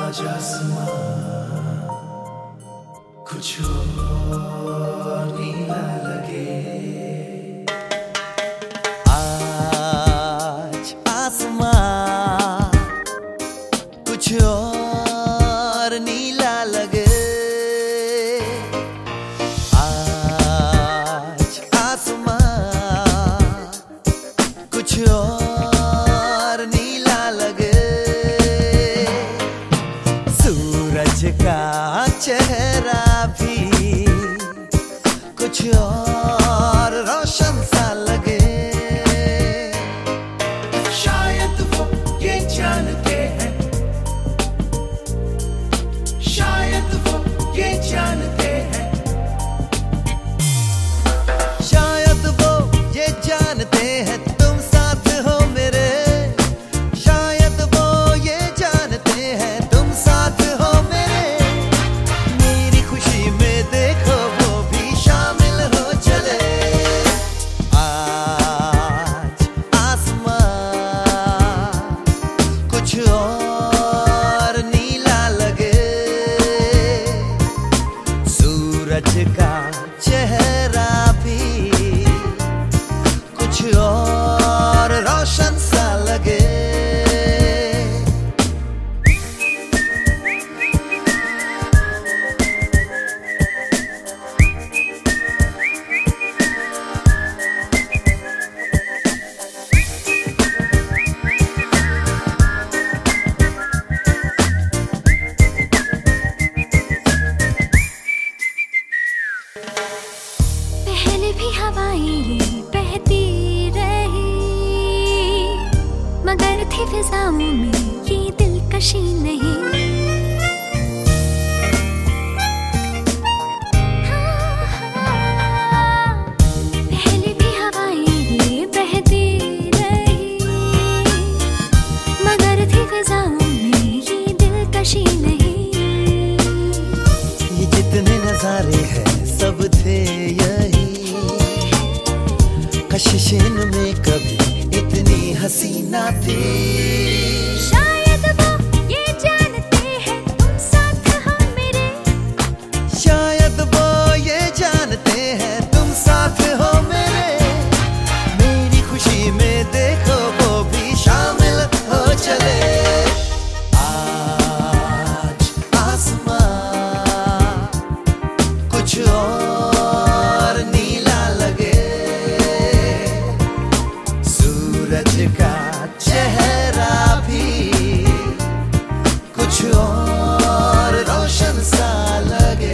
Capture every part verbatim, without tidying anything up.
आज आसमां कुछ और नीला लगे। आज आसमां कुछ और नीला लगे। आज आसमां कुछ और नीला लगे। सूरज का चेहरा भी कुछ और रोशन सा लगे। शायद वो ये जानते हैं, शायद वो ये जानते हैं, शायद वो ये जानते हैं तुम साथ हो मेरे। शायद वो ये जानते हैं तुम साथ हो मेरे। मेरी खुशी में देखो वो भी शामिल हो चले। आज आसमां कुछ और नीला लगे। सूरज का चेहरा भी कुछ और रोशन सा लगे। पहले भी हवाएं बहती रही, मगर थी फिजाओं में ये दिलकशी नहीं। हाँ, हाँ, पहले भी हवाएं बहती रही, मगर थी फिजाओं में ये दिलकशी नहीं। ये जितने नजारे हैं सब थे यही। कशिश में कभी इतनी हसीना थी। शायद वो ये जानते हैं तुम साथ हो मेरे। शायद वो ये जानते हैं तुम साथ हो मेरे। मेरी खुशी में देखो वो भी शामिल हो चले। आज आसमां कुछ और नीला लगे। सूरज का चेहरा भी कुछ और रोशन सा लगे।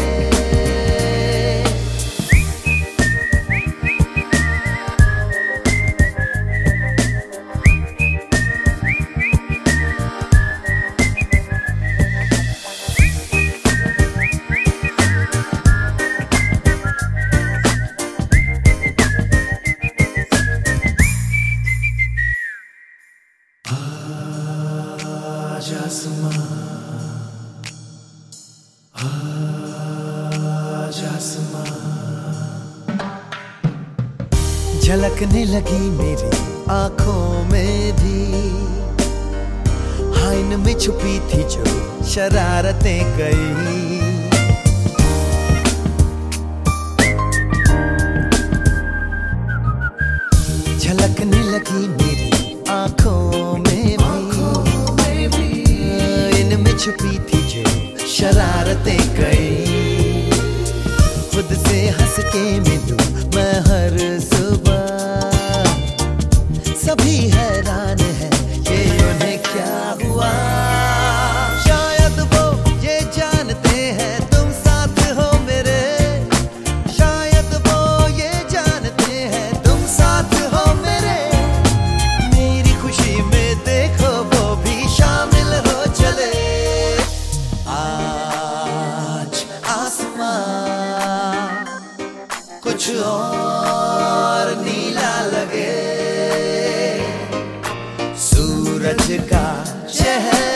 आज आसमां, आज आसमां झलकने लगी मेरी आंखों में भी। हाइन में छुपी थी जो शरारतें कई। झलकने लगी मेरी आंखों में भी। इनमें छुपी थी जो शरारतें कई। खुद से हंस के मिलूं मैं हर सुबह। सभी हैरान हैं ये उन्हें क्या हुआ। शायद वो ये जानते हैं तुम साथ हो मेरे। शायद वो ये जानते हैं तुम साथ हो मेरे। मेरी खुशी में देखो वो भी शामिल हो चले। आज आसमां कुछ और नीला लगे। सूरज का चेहरा